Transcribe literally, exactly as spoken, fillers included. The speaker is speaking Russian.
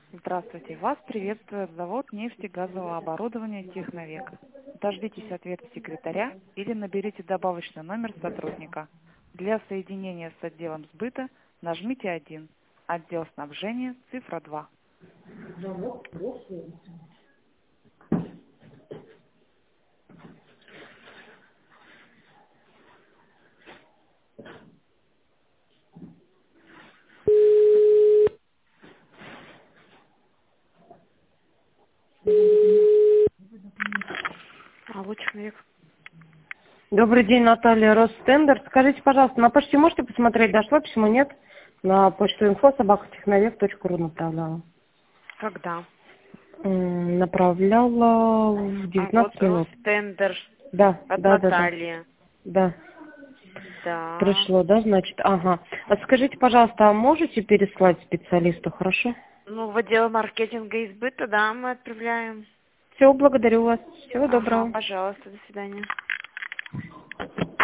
Здравствуйте. Вас приветствует завод нефтегазового оборудования «Техновек». Дождитесь ответа секретаря или наберите добавочный номер сотрудника. Для соединения с отделом сбыта нажмите один. Отдел снабжения цифра два. Алло, человек. Добрый день, Наталья, Ростендер. Скажите, пожалуйста, на почте можете посмотреть, дошло письмо, нет? На почту инфо собака техновек точка ру направляла. Когда? М, Направляла в А вот девятнадцать минут. Ростендер Да, от да, да, да. Натальи. Да, Да. пришло, да, значит, ага. А скажите, пожалуйста, а можете переслать специалисту, хорошо? Ну, в отдел маркетинга и сбыта, да, мы отправляем. Все, благодарю вас. Всего Ага, доброго. пожалуйста, до свидания.